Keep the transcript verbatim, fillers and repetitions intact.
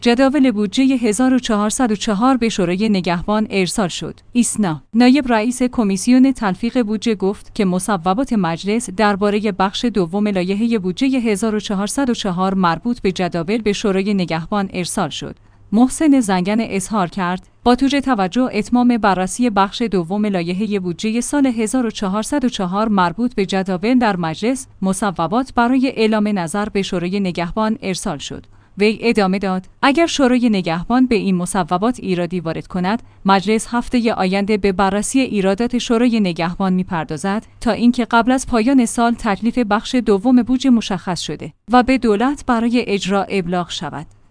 جداول بودجه هزار و چهارصد و چهار به شورای نگهبان ارسال شد. ایسنا نایب رئیس کمیسیون تلفیق بودجه گفت که مصوبات مجلس درباره بخش دوم لایحه بودجه هزار و چهارصد و چهار مربوط به جداول به شورای نگهبان ارسال شد. محسن زنگن اظهار کرد با توجه توجه اتمام بررسی بخش دوم لایحه بودجه سال هزار و چهارصد و چهار مربوط به جداول در مجلس، مصوبات برای اعلام نظر به شورای نگهبان ارسال شد. وی ادامه داد اگر شورای نگهبان به این مصوبات ایرادی وارد کند، مجلس هفته آینده به بررسی ایرادات شورای نگهبان می‌پردازد تا اینکه قبل از پایان سال تکلیف بخش دوم بودجه مشخص شده و به دولت برای اجرا ابلاغ شود.